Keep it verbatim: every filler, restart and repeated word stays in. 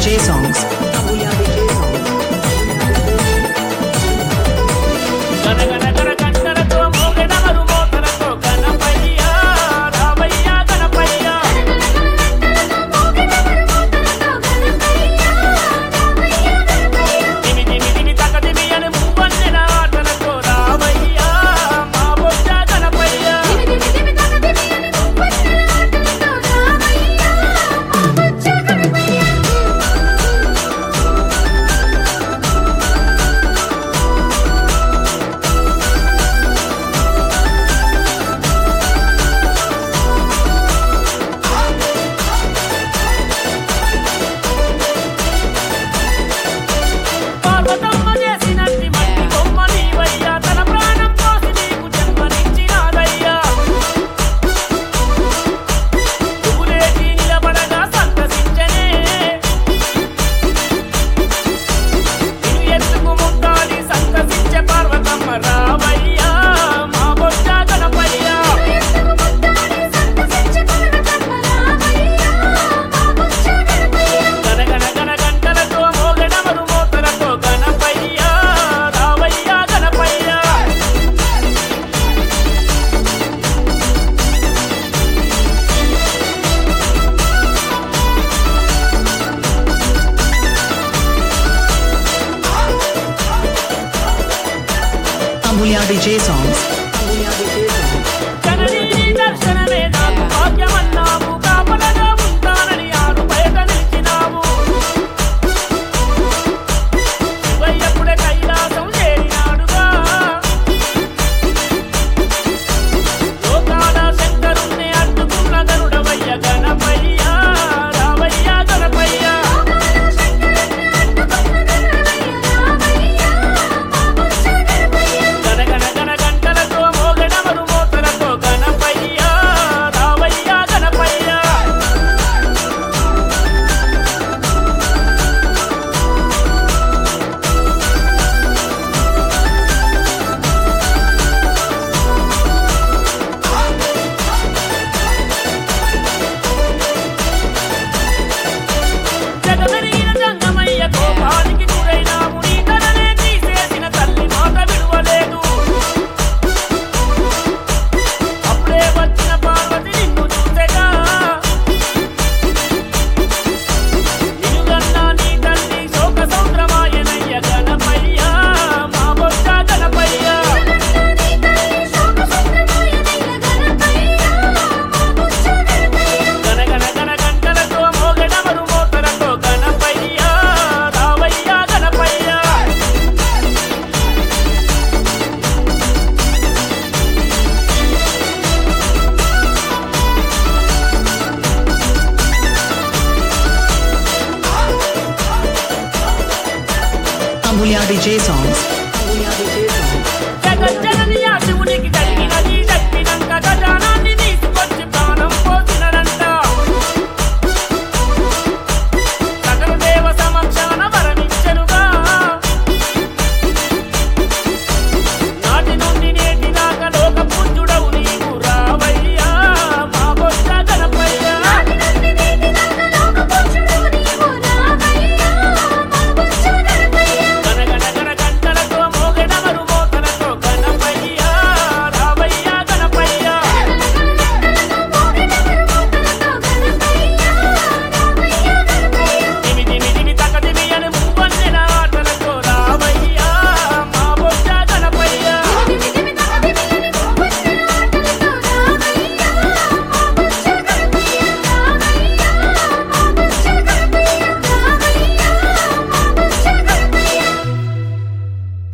J songs. Amulya D J songs. Amulya D J songs. Amulya D J songs. జననీ దర్శనమే నాకు భాగ్యమన్నావు కాపలగా ఉంటానని ఆరు బయట నిలిచినావు శివయ్యప్పుడే కైలాసం చేరినాడుగా లోకాల శంకరుణ్ణి అడ్డుకున్న గరుడవయ్య గణపయ్య రావయ్య గణపయ్య గనగన గన గంటలతో మోగడమరు మోతలతో గణపయ్య రావయ్య గణపయ్య జగమెరిగిన జంగమయ్య కోపానికి గురైనావు నీ తననే తీసేసిన తల్లి మాట విడువలేదు అప్పుడే వచ్చిన పార్వతి నిన్ను చూసెగా నిలుగన్నా నీ తల్లి శోక సౌద్రమాయనయ్య గణపయ్య మా బొక్క గణపయ్య గనగన గన గంటలతో మోగడమరు మోతలతో గణపయ్య రావయ్య Ganapayya Amulya D J songs. Amulya D J songs. జగజ్జనని ఆ శివునికి